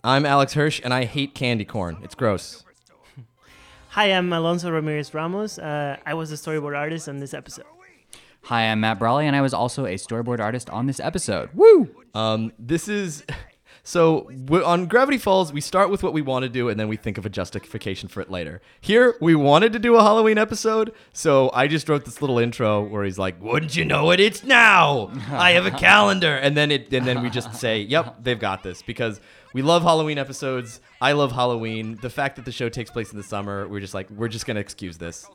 I'm Alex Hirsch, and I hate candy corn. It's gross. Hi, I'm Alonso Ramirez Ramos. I was a storyboard artist on this episode. Hi, I'm Matt Brawley, and I was also a storyboard artist on this episode. Woo! This is... So on Gravity Falls, we start with what we want to do, and then we think of a justification for it later. Here, we wanted to do a Halloween episode, so I just wrote this little intro where he's like, "Wouldn't you know it? It's now. I have a calendar," and then we just say, "Yep, they've got this," because we love Halloween episodes. I love Halloween. The fact that the show takes place in the summer, we're just gonna excuse this.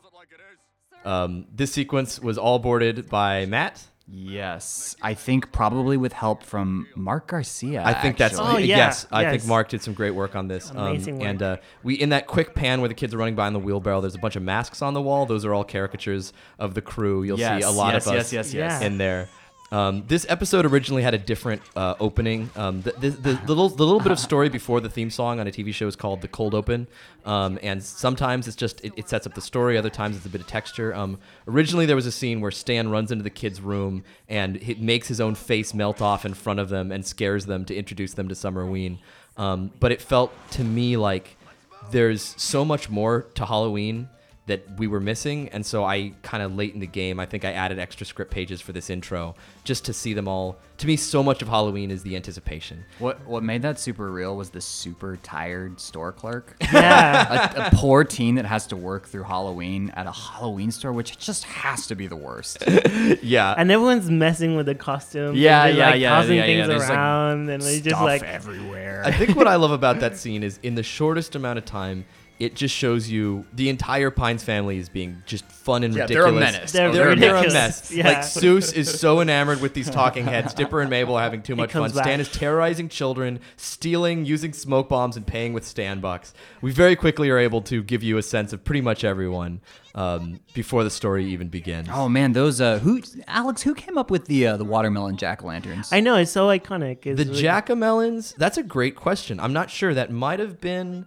This sequence was all boarded by Matt. Yes, I think probably with help from Mark Garcia. I think that's yes. I think Mark did some great work on this. Amazing work. And we in that quick pan where the kids are running by on the wheelbarrow, there's a bunch of masks on the wall. Those are all caricatures of the crew. You'll see a lot of us in there. This episode originally had a different opening. The little bit of story before the theme song on a TV show is called The Cold Open. And sometimes it's just, it sets up the story. Other times it's a bit of texture. Originally there was a scene where Stan runs into the kid's room and he makes his own face melt off in front of them and scares them to introduce them to Summerween. But it felt to me like there's so much more to Halloween that we were missing, and so I kind of late in the game, I think I added extra script pages for this intro just to see them all. To me, so much of Halloween is the anticipation. What made that super real was the super tired store clerk. Yeah. a poor teen that has to work through Halloween at a Halloween store, which just has to be the worst. Yeah. And everyone's messing with the costumes. Yeah, and they're, yeah. tossing things There's, around, and they just Stuff like everywhere. I think what I love about that scene is in the shortest amount of time, it just shows you the entire Pines family is being just fun and ridiculous. They're a menace. They're a ridiculous. mess. Yeah. Like Seuss is so enamored with these talking heads. Dipper and Mabel are having too much fun. comes back. Stan is terrorizing children, stealing, using smoke bombs, and paying with Stan bucks. We very quickly are able to give you a sense of pretty much everyone before the story even begins. Oh man, those Alex, who came up with the watermelon jack-o'-lanterns? I know, it's so iconic. It's The really- jack-o'-melons, that's a great question. I'm not sure. That might have been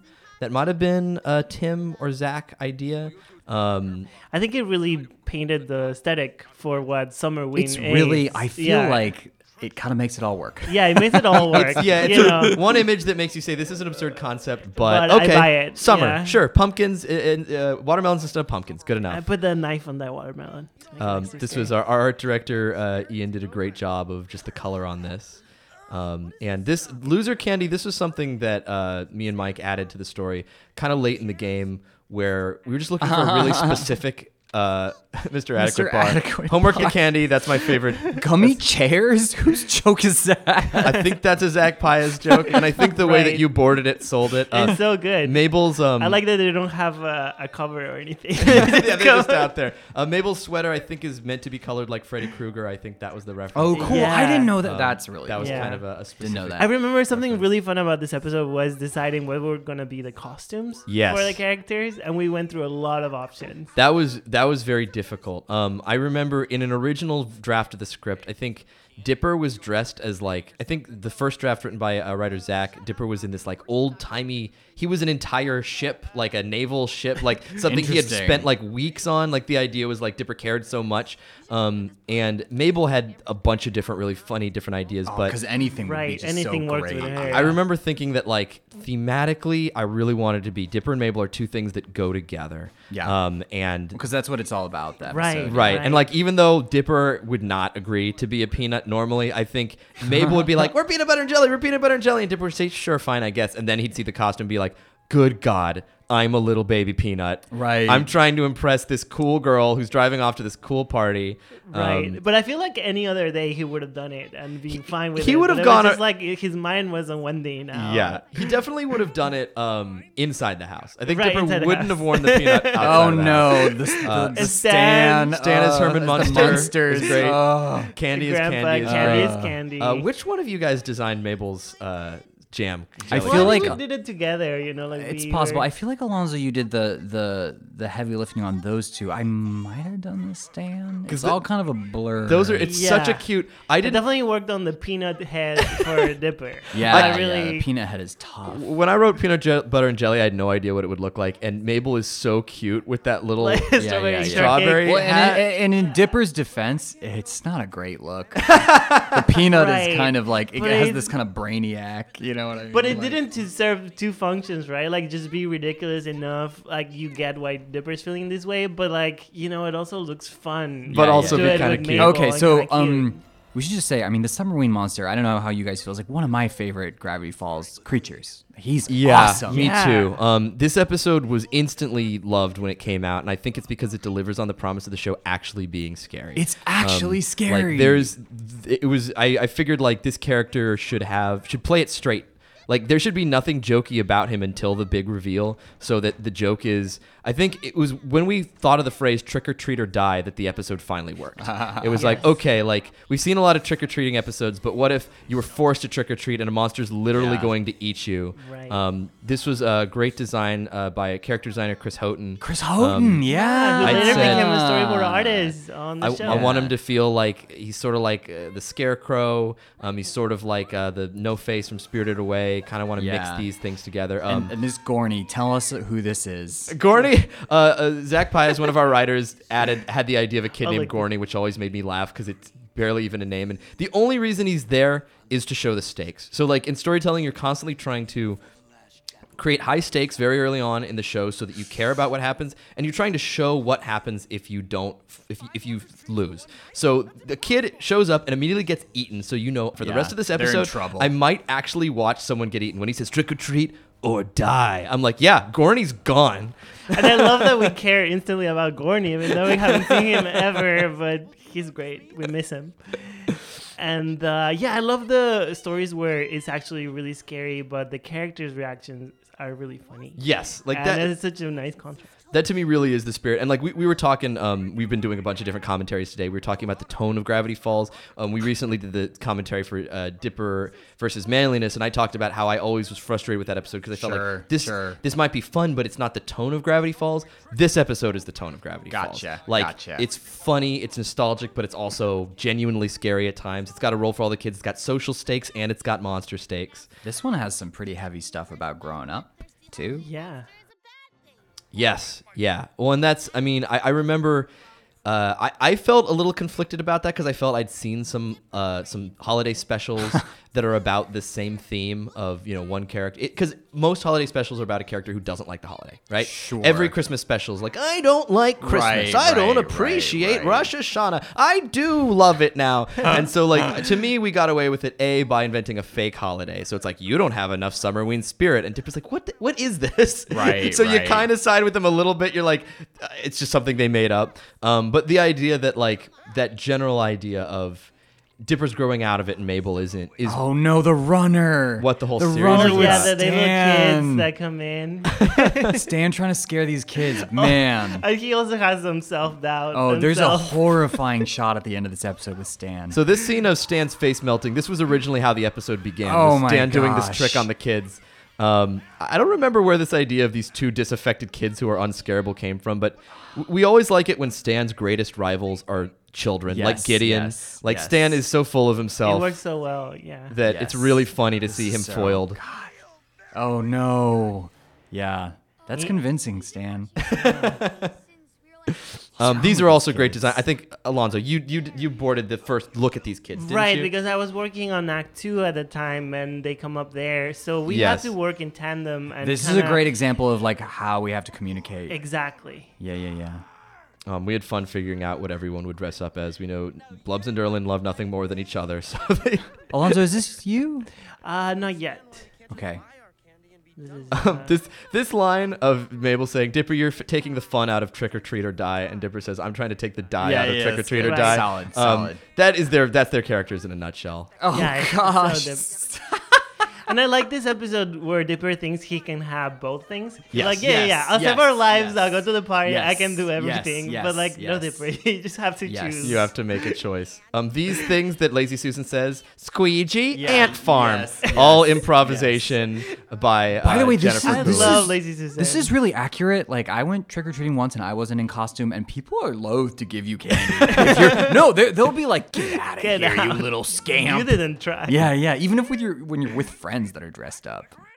a Tim or Zach idea. I think it really painted the aesthetic for what Summerween It's is. really, I feel Yeah. like it kind of makes it all work. Yeah, it makes it all work. It's you know. one image that makes you say this is an absurd concept, but But I okay, buy it, summer, yeah. sure, pumpkins, watermelons instead of pumpkins, good I enough. put the knife on that watermelon. to make it extra This scary. was our art director, Ian, did a great job of just the color on this. And this loser candy, this was something that me and Mike added to the story kind of late in the game where we were just looking for a really specific Mr. Adequate bar. Adequate Homework bar. and candy, that's my favorite. Gummy chairs? Whose joke is that? I think that's a Zach Paez joke, and I think the way that Right. you boarded it sold it. It's so good. Mabel's I like that they don't have a cover or anything. yeah, they're just out there. Mabel's sweater, I think, is meant to be colored like Freddy Krueger. I think that was the reference. Oh, cool. Yeah. I didn't know that. That's really That was Yeah. kind of a specific. Didn't know that. I remember something really fun about this episode was deciding what were going to be the costumes Yes. for the characters, and we went through a lot of options. That was very difficult. I remember in an original draft of the script, I think Dipper was dressed as like, I think the first draft written by writer Zach, Dipper was in this like old timey, he was an entire ship, like a naval ship, like something he had Interesting. spent like weeks on. Like the idea was like Dipper cared so much. And Mabel had a bunch of different, really funny different ideas, but Because anything would be Right, just anything so works great. with her. I remember thinking that like thematically, I really wanted to be Dipper and Mabel are two things that go together. Yeah. And Because that's what it's all about, that Right. episode. Right. Right. And like, even though Dipper would not agree to be a peanut normally, I think Mabel would be like, we're peanut butter and jelly, we're peanut butter and jelly. And Dipper would say, sure, fine, I guess. And then he'd see the costume and be like, good God, I'm a little baby peanut. Right. I'm trying to impress this cool girl who's driving off to this cool party. Right, but I feel like any other day he would have done it and be fine with it. he would have But it gone was just a- like his mind was on Wendy now. Yeah, he definitely would have done it inside the house. I think Right, Dipper inside the wouldn't house. have worn the peanut outside Oh of the house. no, the And Stan. Stan is Herman the Munster. Munsters. Is great. Oh. Candy is Grandpa, candy. Is Candy great. is Candy. Which one of you guys designed Mabel's jam? I jelly? feel Well, I like think we did it together, you know, like it's we possible. were- I feel like Alonso, you did the heavy lifting on those two. I might have done the Stan. It's the- all kind of a blur. Those are. It's such a Yeah. cute. I I didn't. definitely worked on the peanut head for Dipper. yeah, I really. yeah. Peanut head is tough. When I wrote butter and jelly, I had no idea what it would look like. And Mabel is so cute with that little. Like strawberry yeah. shortcake. Strawberry- Well, hat. and in Dipper's defense, it's not a great look. The peanut Right. is kind of like it But has it- this kind of brainiac, you know. know what I mean. But it didn't serve two functions, right? Like, just be ridiculous enough, like, you get why Dipper's feeling this way, but, like, you know, it also looks fun. But also be kind of cute. Okay, so, we should just say, I mean, the Summerween monster, I don't know how you guys feel, is like one of my favorite Gravity Falls creatures. He's awesome. Me too. This episode was instantly loved when it came out, and I think it's because it delivers on the promise of the show actually being scary. It's actually scary. Like, I figured, like, this character should play it straight. Like, there should be nothing jokey about him until the big reveal, so that the joke is... I think it was when we thought of the phrase trick or treat or die that the episode finally worked. It was like, okay, like, we've seen a lot of trick or treating episodes, but what if you were forced to trick or treat and a monster's literally going to eat you? Right. This was a great design by character designer Chris Houghton. Who later became a storyboard artist on the show. I want him to feel like he's sort of like the Scarecrow. He's sort of like the No Face from Spirited Away. Kind of want to mix these things together. And this Gorney, tell us who this is. Gorney, Zach Pius, one of our writers, had the idea of a kid named Gorney, which always made me laugh because it's barely even a name. And the only reason he's there is to show the stakes. So, like, in storytelling, you're constantly trying to create high stakes very early on in the show so that you care about what happens, and you're trying to show what happens if you if you lose. So the kid shows up and immediately gets eaten, so you know for the rest of this episode I might actually watch someone get eaten. When he says trick or treat or die, I'm like, yeah, Gorney's gone. And I love that we care instantly about Gorney, even though we haven't seen him ever, but he's great. We miss him. And I love the stories where it's actually really scary, but the characters' reactions are really funny. Yes, like and that. It's such a nice contrast. That to me really is the spirit. And like we were talking, we've been doing a bunch of different commentaries today. We were talking about the tone of Gravity Falls. We recently did the commentary for Dipper versus Manliness, and I talked about how I always was frustrated with that episode because I felt like this might be fun, but it's not the tone of Gravity Falls. This episode is the tone of Gravity Falls. Like, it's funny, it's nostalgic, but it's also genuinely scary at times. It's got a role for all the kids. It's got social stakes, and it's got monster stakes. This one has some pretty heavy stuff about growing up, too. Yeah. Yes, yeah. Well, and that's, I mean, I remember I felt a little conflicted about that because I felt I'd seen some holiday specials that are about the same theme of, you know, one character. Because most holiday specials are about a character who doesn't like the holiday, right? Sure. Every Christmas special is like, I don't like Christmas. I don't appreciate Rosh Hashanah. I do love it now. And so, like, to me, we got away with it, A, by inventing a fake holiday. So it's like, you don't have enough Summerween spirit. And Dipper's like, what is this? Right. So you kind of side with them a little bit. You're like, it's just something they made up. But the idea that, like, that general idea of Dipper's growing out of it and Mabel isn't. Oh no, the runner! What the whole series? Runner with the little kids that come in. Stan trying to scare these kids, man. He also has some self-doubt. Oh, there's a horrifying shot at the end of this episode with Stan. So this scene of Stan's face melting, this was originally how the episode began. Oh my Stan gosh. doing this trick on the kids. I don't remember where this idea of these two disaffected kids who are unscarable came from, but we always like it when Stan's greatest rivals are children, like Gideon. Stan is so full of himself. It works so well, that it's really funny to see him foiled. God. Oh no. Yeah. That's convincing, Stan. These are also great design. I think, Alonso, you boarded the first look at these kids, didn't you? Right, because I was working on Act 2 at the time, and they come up there. So we had to work in tandem. And this is a great example of, like, how we have to communicate. Exactly. Yeah. We had fun figuring out what everyone would dress up as. We know Blubs and Derlin love nothing more than each other. So Alonso, is this you? Not yet. Okay. This line of Mabel saying, Dipper, you're taking the fun out of trick or treat or die, and Dipper says, I'm trying to take the die out of trick or treat or die. Solid. That's their characters in a nutshell. Oh gosh. And I like this episode where Dipper thinks he can have both things. Yes. Like, I'll save our lives, I'll go to the party, I can do everything. But like, no, Dipper, you just have to choose. You have to make a choice. These things that Lazy Susan says, squeegee, ant farm, all improvisation by the way, Jennifer I love Lazy Susan. This is really accurate. Like, I went trick-or-treating once and I wasn't in costume, and people are loath to give you candy. They'll be like, get out of here, you little scamp. You didn't try. Yeah. Even if when you're with friends that are dressed up.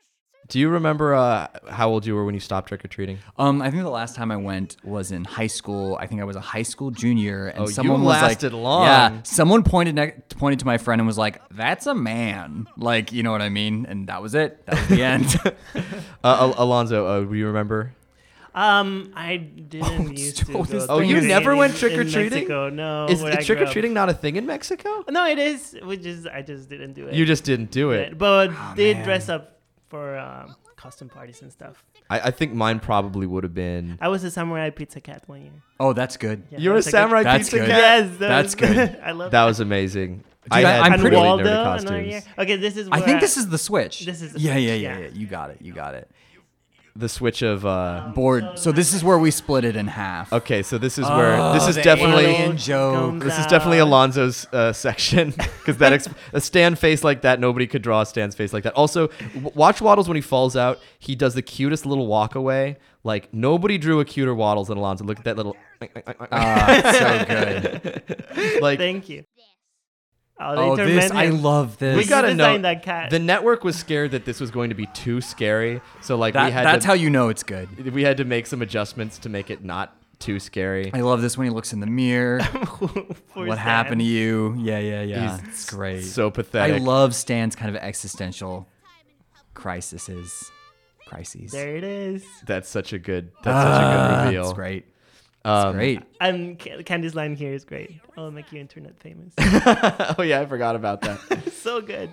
Do you remember how old you were when you stopped trick-or-treating? I think the last time I went was in high school. I think I was a high school junior, and someone was lasted like, long. Yeah, someone pointed to my friend and was like, "That's a man." Like, you know what I mean? And that was it. That was the end. Alonzo, do you remember? I didn't used to go. Oh, you never went trick-or-treating? No. Is trick-or-treating not a thing in Mexico? No, it is. I just didn't do it. You just didn't do it. But did dress up for costume parties and stuff. I think mine probably would have been. I was a samurai pizza cat 1 year. Oh, that's good. Yeah, You're a samurai pizza cat? Yes, that's good. I love that. Was amazing. Dude, I'm pretty Waldo nerdy costumes. Okay, this is. I think this is the Switch. This is the yeah. Switch, You got it. The Switch of board. So this is where we split it in half. Okay, so this is where this is definitely alien joke. This is definitely Alonzo's section because a Stan face like that, nobody could draw a Stan's face like that. Also, watch Waddles when he falls out. He does the cutest little walk away. Like nobody drew a cuter Waddles than Alonzo. Look at that little. So good. Like, thank you. This I love this. We gotta know that cat. The network was scared that this was going to be too scary, so like that's how you know it's good. We had to make some adjustments to make it not too scary. I love this when he looks in the mirror. What happened to you? Yeah. It's great. So pathetic. I love Stan's kind of existential crises. There it is. That's such a good reveal. It's great. It's great. And Candy's line here is great. I'll make you internet famous. Oh yeah, I forgot about that. So good.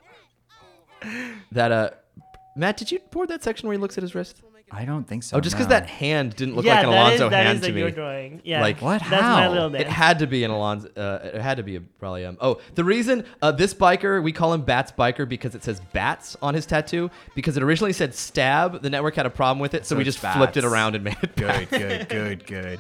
That Matt, did you board that section where he looks at his wrist? I don't think so. Oh, just because that hand didn't look like an Alonzo hand to me. Your drawing. Yeah. Like what? That's my little dance. It had to be an Alonzo. It had to be probably the reason this biker, we call him Bats Biker because it says bats on his tattoo because it originally said stab. The network had a problem with it, so we just flipped it around and made it bats. Good.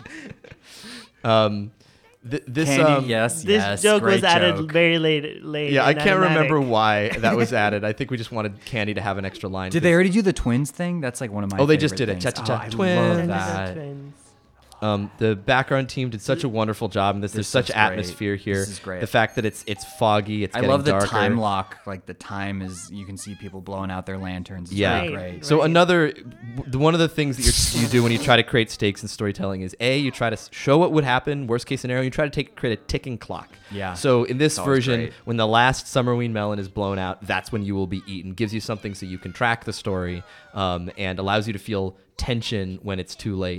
This Candy, yes. This joke was added very late. Yeah, I can't remember why that was added. I think we just wanted Candy to have an extra line. Did they already do the twins thing? That's like one of my. Oh, they just did things. it. Cha-cha-cha. I Twins. love that. Twins. The background team did such a wonderful job in this. There's such atmosphere here. This is great. The fact that it's foggy, it's getting love the darker. time lock. Like the time is, you can see people blowing out their lanterns. It's Yeah. really great. So one of the things that you do when you try to create stakes in storytelling is you try to show what would happen. Worst case scenario, you try to create a ticking clock. Yeah. So in this version, great. when the last Summerween melon is blown out, that's when you will be eaten. Gives you something so you can track the story, and allows you to feel tension when it's too late.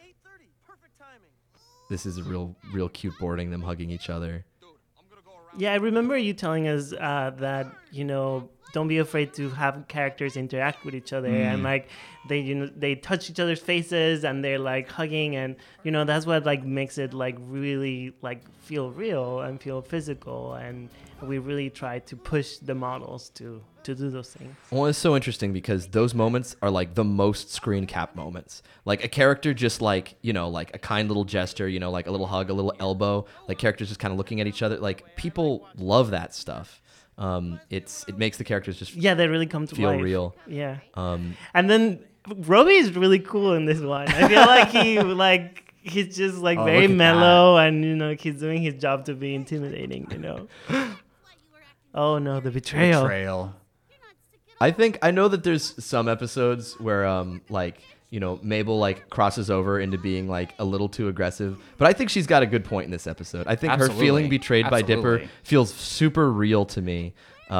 This is a real cute boarding, them hugging each other. Yeah, I remember you telling us that, don't be afraid to have characters interact with each other and like they touch each other's faces and they're like hugging and that's what like makes it like really like feel real and feel physical, and we really try to push the models to do those things. Well, it's so interesting because those moments are like the most screen cap moments. Like a character just like, like a kind little gesture, like a little hug, a little elbow, like characters just kind of looking at each other. Like people love that stuff. It makes the characters just they really come to feel life. real. Yeah. And then Roby is really cool in this one. I feel like he's just like very mellow and he's doing his job to be intimidating. Oh no, the betrayal. I know that there's some episodes where Mabel like crosses over into being like a little too aggressive, but I think she's got a good point in this episode. I think her feeling betrayed by Dipper feels super real to me.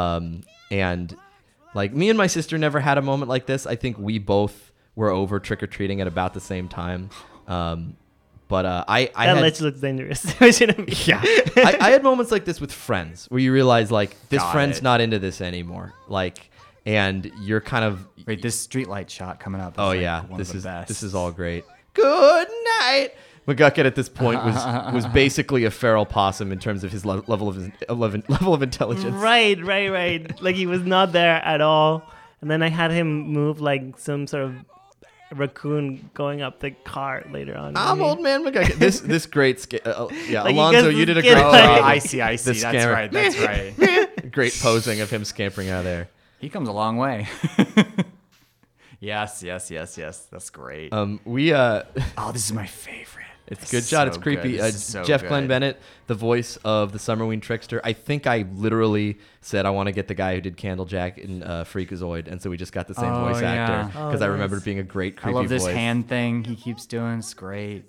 And like me and my sister never had a moment like this. I think we both were over trick-or-treating at about the same time. But I that looks dangerous. Yeah, I had moments like this with friends where you realize like this friend's not into this anymore. Like, and you're kind of this streetlight shot coming up. This is all great. Good night. McGucket at this point was basically a feral possum in terms of his level of intelligence. Right. Like he was not there at all. And then I had him move like some sort of raccoon going up the car later on. I'm old man McGucket. This great like Alonzo, you did a great job. I see. That's right. Great posing of him scampering out of there. He comes a long way. Yes. That's great. This is my favorite. It's good shot. It's creepy. Jeff Glenn Bennett, the voice of the Summerween Trickster. I think I literally said I want to get the guy who did Candlejack in Freakazoid, and so we just got the same voice actor because I remembered it being a great creepy voice. I love this hand thing he keeps doing. It's great.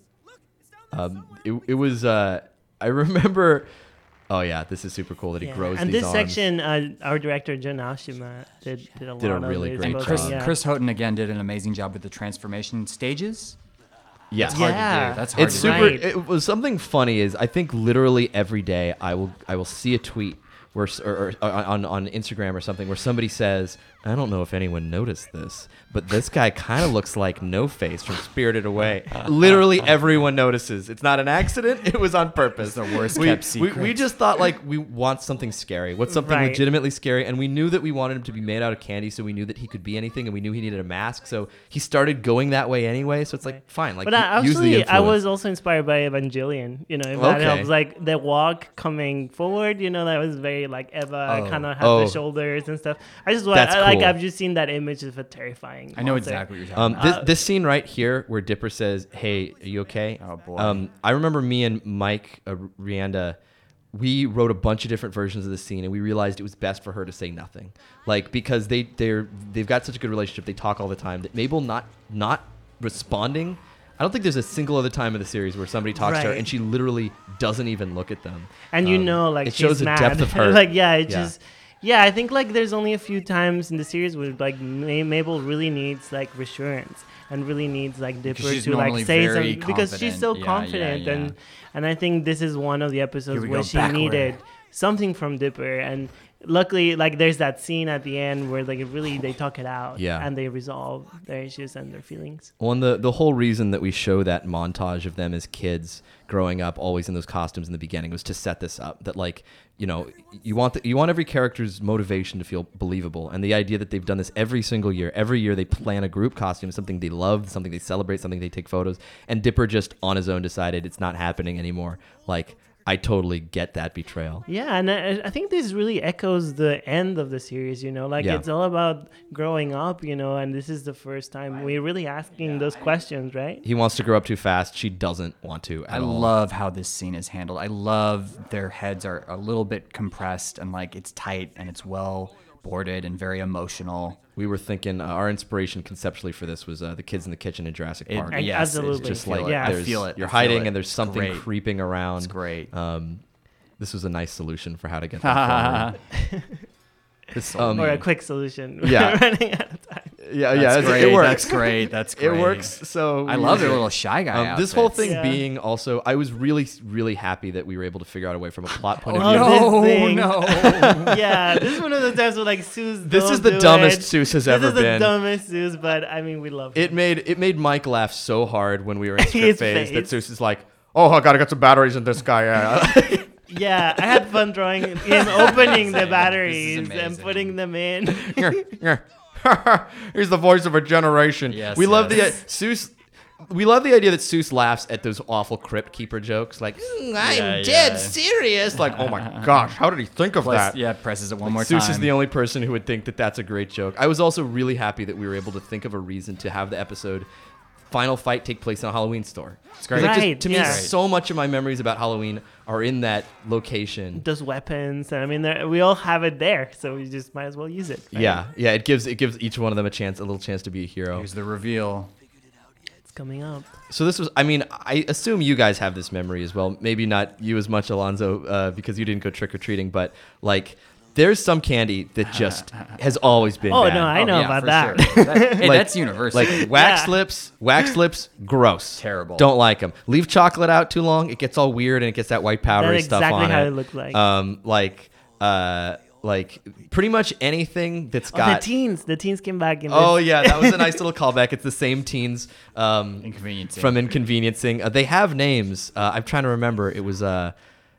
It was. I remember. Oh yeah, this is super cool that he grows and these this arms. section, our director Jon Aoshima did a really great job. And Chris Houghton again did an amazing job with the transformation stages. Yeah, it's hard to do. That's hard it's to super. do. It was something funny. Is I think literally every day I will see a tweet where or on Instagram or something where somebody says, I don't know if anyone noticed this, but this guy kind of looks like No Face from Spirited Away. Literally everyone notices. It's not an accident. It was on purpose. It's the worst kept secret. We just thought like we want something scary. What's something legitimately scary? And we knew that we wanted him to be made out of candy, so we knew that he could be anything, and we knew he needed a mask. So he started going that way anyway. So it's like fine. Like, but use the influence. I was also inspired by Evangelion. You know, if that helps. Like the walk coming forward. You know, that was very like Eva kind of had the shoulders and stuff. I've just seen that image of a terrifying. I know monster. exactly what you're talking about. This scene right here where Dipper says, "Hey, are you okay?" Oh boy. I remember me and Mike Rianda, we wrote a bunch of different versions of the scene, and we realized it was best for her to say nothing, like because they've got such a good relationship. They talk all the time. That Mabel not responding. I don't think there's a single other time in the series where somebody talks to her and she literally doesn't even look at them. And like it she's shows mad. a depth of hurt. I think like there's only a few times in the series where like Mabel really needs like reassurance and really needs like Dipper to like say something because she's so confident and I think this is one of the episodes where she needed something from Dipper, and luckily like there's that scene at the end where like they talk it out and they resolve their issues and their feelings. Well, and the whole reason that we show that montage of them as kids growing up always in those costumes in the beginning was to set this up, that like, you know, you want every character's motivation to feel believable, and the idea that they've done this every single year. Every year they plan a group costume, something they love, something they celebrate, something they take photos, and Dipper just on his own decided it's not happening anymore. Like, I totally get that betrayal. Yeah, and I think this really echoes the end of the series, you know, like it's all about growing up, you know, and this is the first time we're really asking those questions, right? He wants to grow up too fast. She doesn't want to at all. I love how this scene is handled. I love their heads are a little bit compressed and like it's tight and it's well boarded and very emotional. We were thinking our inspiration conceptually for this was the kids in the kitchen in Jurassic Park. Yes, absolutely. It's just like I feel it. You're hiding and there's something creeping around. It's great. This was a nice solution for how to get that forward. Or a quick solution. Yeah. Running out of time. Yeah, great. It works. That's great. It works. So I love their little shy guy outfits. This whole thing being also, I was really, really happy that we were able to figure out a way from a plot point of view. No. Yeah, this is one of those times where like Seuss. This is the dumbest Seuss has ever been. This is the dumbest Seuss, but I mean we love it. It made Mike laugh so hard when we were in script phase that Seuss is like, "Oh, I gotta get some batteries in this guy." Yeah, I had fun drawing him opening the batteries and putting them in. He's the voice of a generation. Yes, we love the Seuss. We love the idea that Seuss laughs at those awful Crypt Keeper jokes, like "I'm dead serious." Like, oh my gosh, how did he think of that? Yeah, presses it one more time. Seuss is the only person who would think that that's a great joke. I was also really happy that we were able to think of a reason to have the episode final fight take place in a Halloween store. It's great. To me, so much of my memories about Halloween are in that location. Those weapons, I mean, we all have it there, so we just might as well use it. Right? Yeah. It gives each one of them a little chance to be a hero. Here's the reveal. It's coming up. So this was, I mean, I assume you guys have this memory as well. Maybe not you as much, Alonzo, because you didn't go trick or treating, but like, there's some candy that just has always been bad. No, I know about that. Sure. That's universal. Like wax lips, gross. Terrible. Don't like them. Leave chocolate out too long, it gets all weird and it gets that white powdery stuff on it. That's exactly how it looked like. Like pretty much anything that's got the teens came back in this. Yeah, that was a nice little callback. It's the same teens Inconveniencing. from Inconveniencing. They have names. I'm trying to remember. It was I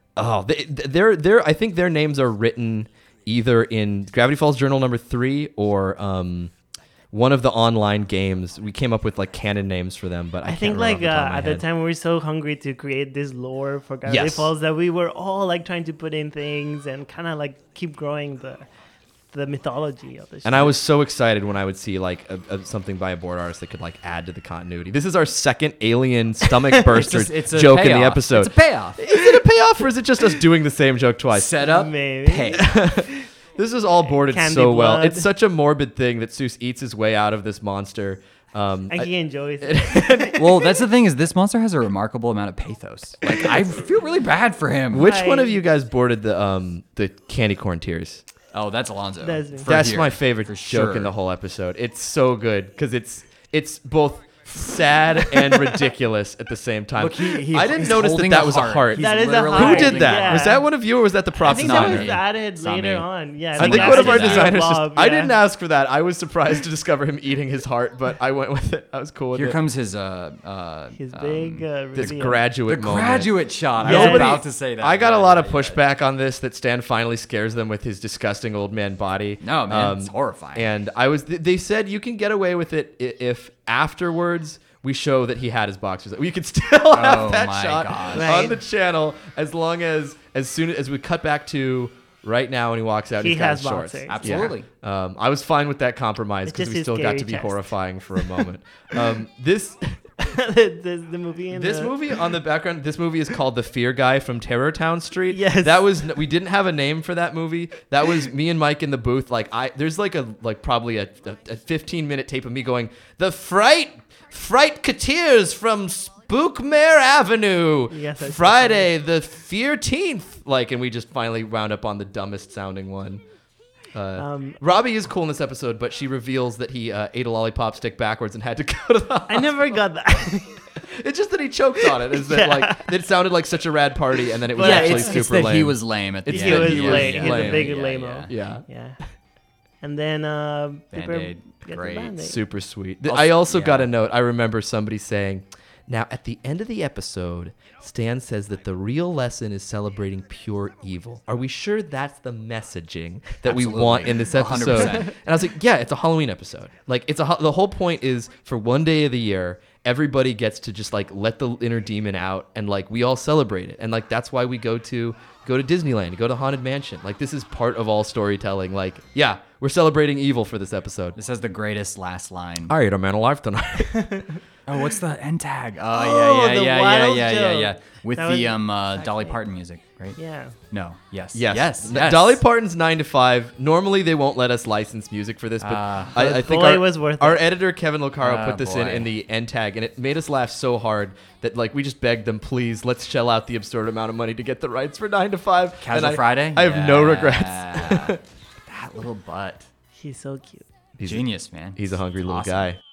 think their names are written either in Gravity Falls Journal number 3 or one of the online games. We came up with like canon names for them, but I think like at the time we were so hungry to create this lore for Gravity Falls that we were all like trying to put in things and kind of like keep growing the mythology of the show. And I was so excited when I would see like something by a board artist that could like add to the continuity. This is our second alien stomach burster joke in the episode. It's a payoff. Is it a payoff or is it just us doing the same joke twice? Set up, Maybe. pay. This is all boarded Candy so well. blood. It's such a morbid thing that Seuss eats his way out of this monster. And he enjoys it. Well, that's the thing is this monster has a remarkable amount of pathos. Like I feel really bad for him. Which one of you guys boarded the candy corn tears? Oh, that's Alonzo. That's my favorite joke in the whole episode. It's so good because it's both sad and ridiculous at the same time. Look, I didn't notice that was a heart. That is a literally heart. Who did that? Yeah. Was that one of you or was that the prop I think designer? that was added later on. Yeah, I think that's one of our just designers Bob, I didn't ask for that. I was surprised to discover him eating his heart, but I went with it. I was cool with it. Here comes his big this reveal. graduate the moment. graduate shot. Yeah. I was about to say that. I got a lot of pushback on this that Stan finally scares them with his disgusting old man body. No, man, it's horrifying. And they said you can get away with it if afterwards we show that he had his boxers. We could still have that my shot gosh. on the channel as long as soon as we cut back to right now when he walks out, He he's got has his shorts. boxers. Absolutely. Yeah. I was fine with that compromise It's because just we his still got scary to be chest. horrifying for a moment. This the movie in This the, movie on the background, this movie is called The Fear Guy from Terror Town Street. Yes. That was, we didn't have a name for that movie. That was me and Mike in the booth. There's probably a 15-minute tape of me going, the Fright-Keteers from Spookmare Avenue. Yes, that's Friday the 13th. And we just finally wound up on the dumbest sounding one. Robbie is cool in this episode, but she reveals that he ate a lollipop stick backwards and had to go to the hospital. I never got that. It's just that he choked on it. Is that it sounded like such a rad party, and then it was actually it's super that lame. he was lame at the It's end. that he was lame. He's a lame. big Yeah, lame-o. Yeah. Yeah. And then Band-Aid, get the great. Band-Aid. Super sweet. Also- I also yeah. got a note. I remember somebody saying, now at the end of the episode, Stan says that the real lesson is celebrating pure evil. Are we sure that's the messaging that we Absolutely. want in this episode? 100%. And I was like, yeah, it's a Halloween episode. The whole point is for one day of the year, everybody gets to just let the inner demon out and we all celebrate it. And that's why we go to Disneyland, go to Haunted Mansion. This is part of all storytelling. Yeah, we're celebrating evil for this episode. This has the greatest last line. I ate a man alive tonight. Oh, what's the end tag? Oh, the wild yeah. joke. With That the was Dolly Parton music, right? Yeah. No. Yes. Yes. Yes. Dolly Parton's 9 to 5. Normally they won't let us license music for this, but I think boy, it was worth our it. editor Kevin Locaro Oh, put this boy. in the end tag, and it made us laugh so hard that we just begged them, please, let's shell out the absurd amount of money to get the rights for 9 to 5. Casual Friday? I have no regrets. That little butt. He's so cute. Genius, man. He's a hungry little Awesome. guy.